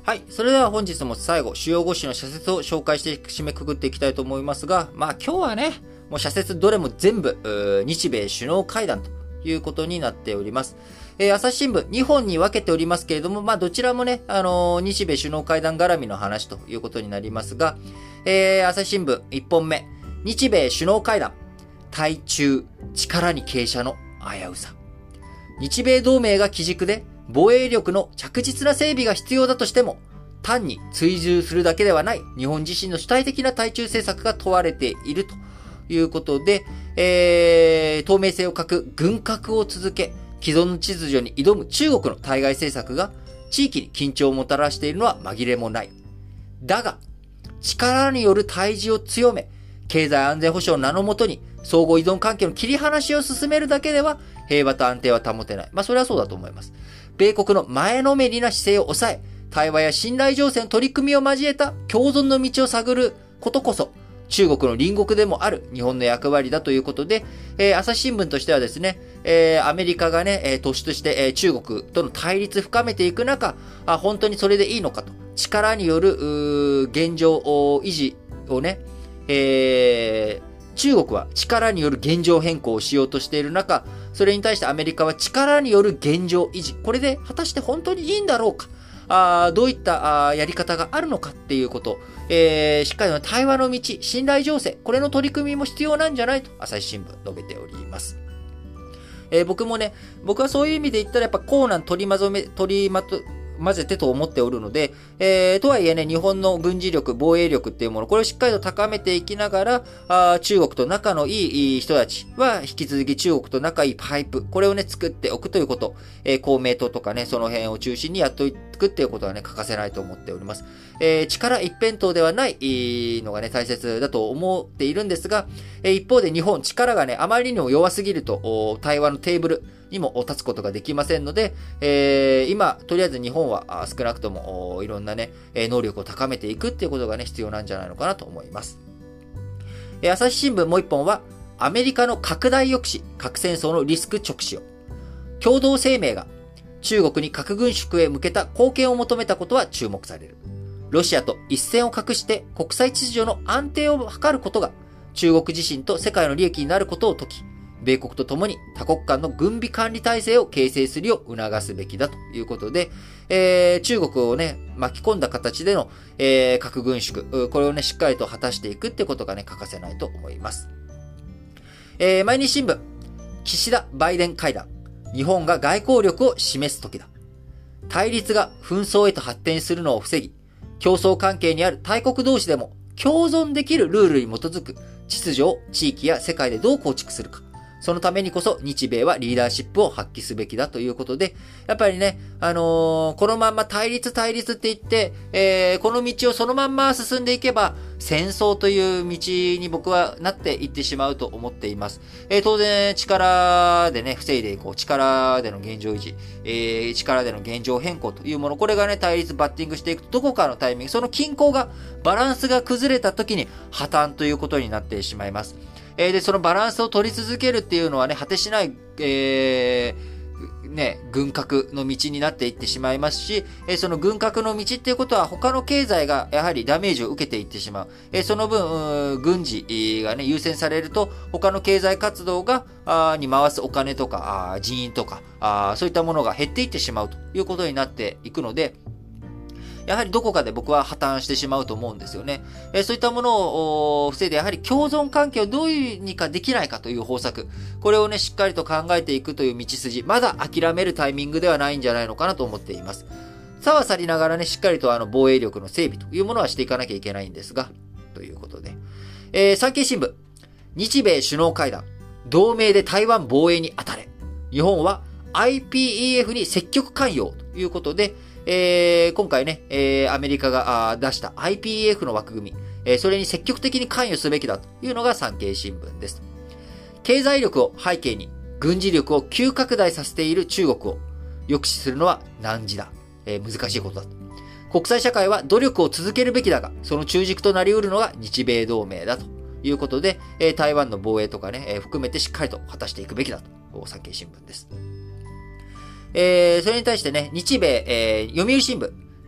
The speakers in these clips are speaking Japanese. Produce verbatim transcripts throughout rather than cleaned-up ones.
はい。それでは本日も最後、主要ご種の社説を紹介して締めくくっていきたいと思いますが、まあ今日はね、もう社説どれも全部、日米首脳会談ということになっております。えー、朝日新聞にほんに分けておりますけれども、まあどちらもね、あのー、日米首脳会談絡みの話ということになりますが、えー、朝日新聞いっぽんめ、日米首脳会談、対中、力に傾斜の危うさ。日米同盟が基軸で防衛力の着実な整備が必要だとしても、単に追従するだけではない日本自身の主体的な対中政策が問われているということで、えー、透明性を欠く軍拡を続け、既存の秩序に挑む中国の対外政策が地域に緊張をもたらしているのは紛れもない。だが、力による対峙を強め、経済安全保障の名のもとに相互依存関係の切り離しを進めるだけでは平和と安定は保てない。まあそれはそうだと思います。米国の前のめりな姿勢を抑え、対話や信頼醸成の取り組みを交えた共存の道を探ることこそ、中国の隣国でもある日本の役割だということで、えー、朝日新聞としてはですね、えー、アメリカがね、えー、突出して、えー、中国との対立深めていく中、あ、本当にそれでいいのかと、力による現状維持をね、えー、中国は力による現状変更をしようとしている中、それに対してアメリカは力による現状維持、これで果たして本当にいいんだろうか、あどういったあやり方があるのかっていうこと、えー、しっかりと対話の道、信頼醸成、これの取り組みも必要なんじゃないと朝日新聞述べております。えー、僕もね、僕はそういう意味で言ったらやっぱコーナン取りまとめ、取りまと、混ぜてと思っておるので、えー、とはいえね、日本の軍事力、防衛力っていうもの、これをしっかりと高めていきながら、あ中国と仲のいい人たちは、引き続き中国と仲いいパイプ、これをね、作っておくということ、えー、公明党とかね、その辺を中心にやっていくっていうことはね、欠かせないと思っております。えー、力一辺倒ではないのがね、大切だと思っているんですが、えー、一方で日本、力がね、あまりにも弱すぎると、対話のテーブル、にも立つことができませんので、えー、今、とりあえず日本は少なくともいろんなね、能力を高めていくっていうことがね、必要なんじゃないのかなと思います。えー、朝日新聞もう一本は、アメリカの拡大抑止、核戦争のリスク直視を。共同声明が中国に核軍縮へ向けた貢献を求めたことは注目される。ロシアと一線を画して国際秩序の安定を図ることが中国自身と世界の利益になることを説き、米国とともに多国間の軍備管理体制を形成するよう促すべきだということで、えー、中国をね、巻き込んだ形での、えー、核軍縮、これをね、しっかりと果たしていくってことがね、欠かせないと思います。えー、毎日新聞、岸田・バイデン会談、日本が外交力を示す時だ。対立が紛争へと発展するのを防ぎ、競争関係にある大国同士でも共存できるルールに基づく秩序を地域や世界でどう構築するか。そのためにこそ日米はリーダーシップを発揮すべきだということで、やっぱりね、あのー、このまんま対立対立って言って、えー、この道をそのまんま進んでいけば、戦争という道に僕はなっていってしまうと思っています。えー、当然、力でね、防いでいこう。力での現状維持、えー、力での現状変更というもの、これがね、対立バッティングしていくと、どこかのタイミング、その均衡が、バランスが崩れた時に破綻ということになってしまいます。えー、で、そのバランスを取り続けるっていうのはね、果てしない、えー、ね、軍拡の道になっていってしまいますし、えー、その軍拡の道っていうことは他の経済がやはりダメージを受けていってしまう。えー、その分、軍事がね、優先されると、他の経済活動が、あに回すお金とか、あ人員とかあ、そういったものが減っていってしまうということになっていくので、やはりどこかで僕は破綻してしまうと思うんですよね。えー、そういったものを防いで、やはり共存関係をどうにかできないかという方策。これをね、しっかりと考えていくという道筋。まだ諦めるタイミングではないんじゃないのかなと思っています。さはさりながらね、しっかりとあの防衛力の整備というものはしていかなきゃいけないんですが、ということで。えー、産経新聞。日米首脳会談。同盟で台湾防衛に当たれ。日本は アイピーイーエフ に積極関与ということで、えー、今回ね、えー、アメリカが出した アイピーイーエフ の枠組み、えー、それに積極的に関与すべきだというのが産経新聞です。経済力を背景に軍事力を急拡大させている中国を抑止するのは難事だ。えー、難しいことだと。国際社会は努力を続けるべきだが、その中軸となり得るのが日米同盟だということで、えー、台湾の防衛とかね、えー、含めてしっかりと果たしていくべきだと、産経新聞です。えー、それに対してね、日米、えー、読売新聞。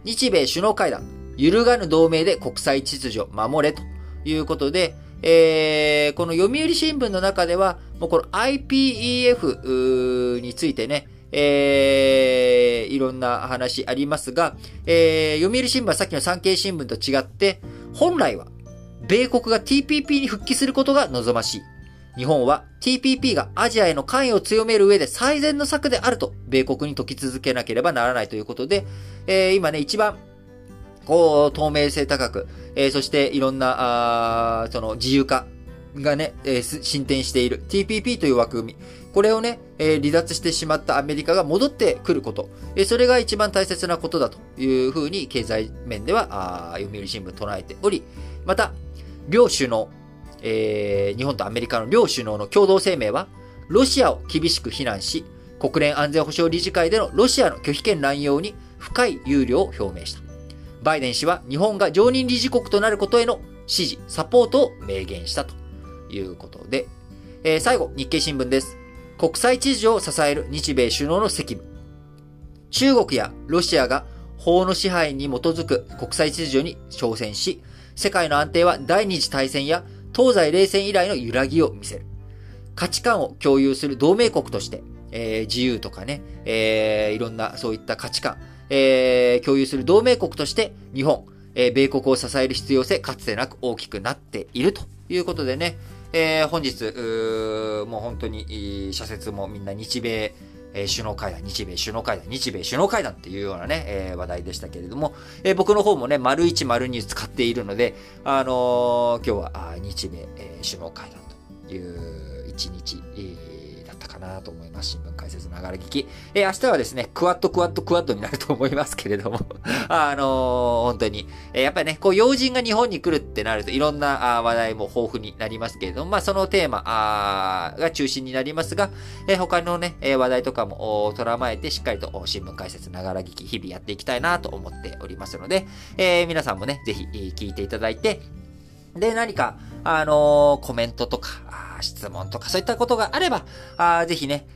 日米首脳会談、揺るがぬ同盟で国際秩序守れということで、えー、この読売新聞の中では、もうこの アイピーイーエフ についてね、えー、いろんな話ありますが、えー、読売新聞はさっきの産経新聞と違って、本来は、米国が ティーピーピー に復帰することが望ましい。日本は ティーピーピー がアジアへの関与を強める上で最善の策であると、米国に説き続けなければならないということで、えー、今ね、一番、こう、透明性高く、えー、そしていろんな、あその自由化がね、えー、進展している ティーピーピー という枠組み。これをね、えー、離脱してしまったアメリカが戻ってくること。えー、それが一番大切なことだというふうに経済面では、あ読売新聞唱えており、また、両首脳、えー、日本とアメリカの両首脳の共同声明は、ロシアを厳しく非難し、国連安全保障理事会でのロシアの拒否権乱用に深い憂慮を表明した。バイデン氏は日本が常任理事国となることへの支持、サポートを明言したということで、えー、最後、日経新聞です。国際秩序を支える日米首脳の責務。中国やロシアが法の支配に基づく国際秩序に挑戦し、世界の安定は第二次大戦や東西冷戦以来の揺らぎを見せる。価値観を共有する同盟国として、えー、自由とかね、えー、いろんなそういった価値観、えー、共有する同盟国として日本、えー、米国を支える必要性かつてなく大きくなっているということでね、えー、本日、もう本当に、社説もみんな日米、えー、首脳会談、日米首脳会談、日米首脳会談っていうようなね、えー、話題でしたけれども、えー、僕の方もね、丸一丸二使っているので、あのー、今日は日米、えー、首脳会談という一日、えー、だったかなと思います。新聞解説ながら聞き。えー、明日はですね、クワッドクワッドクワッドになると思いますけれども、あのー、本当に、えー、やっぱりね、こう、要人が日本に来るってなると、いろんな話題も豊富になりますけれども、まあ、そのテーマが中心になりますが、えー、他のね、話題とかも捉まえて、しっかりと新聞解説ながら聞き、日々やっていきたいなと思っておりますので、えー、皆さんもね、ぜひ聞いていただいて、で、何か、あのー、コメントとか、質問とかそういったことがあれば、あぜひね、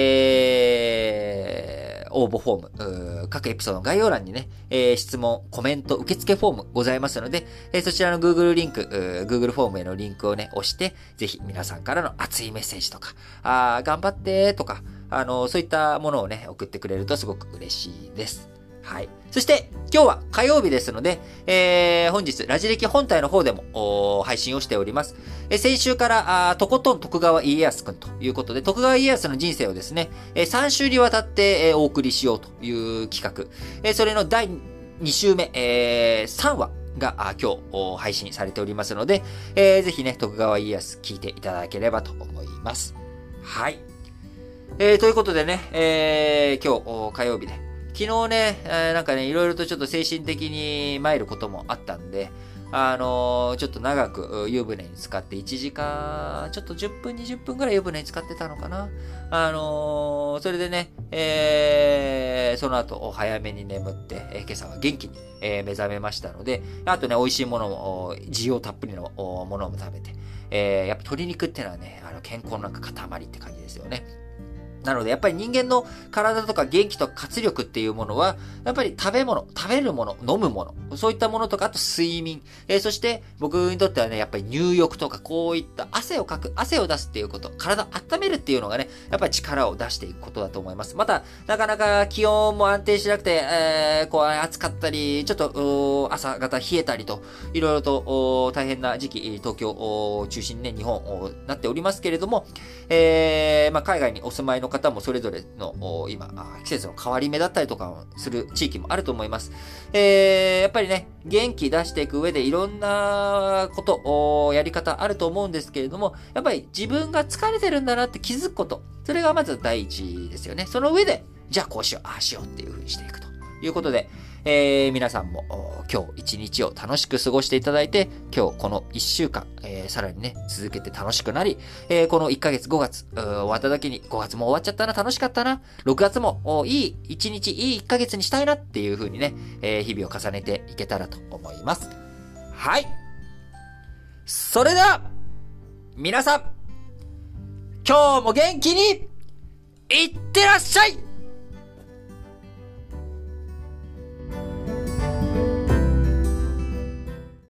えー、応募フォーム、各エピソードの概要欄にね、えー、質問、コメント、受付フォームございますので、えー、そちらの Google リンク、Google フォームへのリンクをね、押して、ぜひ皆さんからの熱いメッセージとか、あ頑張ってとか、あのー、そういったものをね、送ってくれるとすごく嬉しいです。はい。そして、今日は火曜日ですので、えー、本日、ラジ歴本体の方でも、配信をしております。えー、先週から、あとことん徳川家康くんということで、徳川家康の人生をですね、えー、さん週にわたって、えー、お送りしようという企画。えー、それのだいに週目、えー、さんわが、あ今日、配信されておりますので、えー、ぜひね、徳川家康聞いていただければと思います。はい。えー、ということでね、えー、今日、火曜日で、昨日ね、えー、なんかね、いろいろとちょっと精神的に参ることもあったんで、あのー、ちょっと長く湯船に浸かっていちじかん、ちょっとじゅっぷん、にじゅっぷんぐらい湯船に浸かってたのかな。あのー、それでね、えー、その後早めに眠って、えー、今朝は元気に、えー、目覚めましたので、あとね、美味しいものも、滋養たっぷりのものも食べて、えー、やっぱ鶏肉ってのはね、あの健康のなんか塊って感じですよね。なので、やっぱり人間の体とか元気とか活力っていうものは、やっぱり食べ物、食べるもの、飲むもの、そういったものとか、あと睡眠、えー、そして僕にとってはね、やっぱり入浴とか、こういった汗をかく、汗を出すっていうこと、体を温めるっていうのがね、やっぱり力を出していくことだと思います。また、なかなか気温も安定しなくて、えー、こう暑かったり、ちょっと朝方冷えたりと、いろいろと大変な時期、東京を中心にね、日本なっておりますけれども、えー、まあ海外にお住まいの方もそれぞれの今季節の変わり目だったりとかする地域もあると思います。えー、やっぱりね元気出していく上でいろんなことやり方あると思うんですけれども、やっぱり自分が疲れてるんだなって気づくこと、それがまず第一ですよね。その上でじゃあこうしようああしようっていう風にしていくということで、えー、皆さんも今日一日を楽しく過ごしていただいて、今日この一週間、えー、さらにね続けて楽しくなり、えー、このいっかげつごがつ終わった時にごがつも終わっちゃったな、楽しかったな、ろくがつもいい一日、いいいっかげつにしたいなっていう風にね、えー、日々を重ねていけたらと思います。はい、それでは皆さん今日も元気にいってらっしゃい。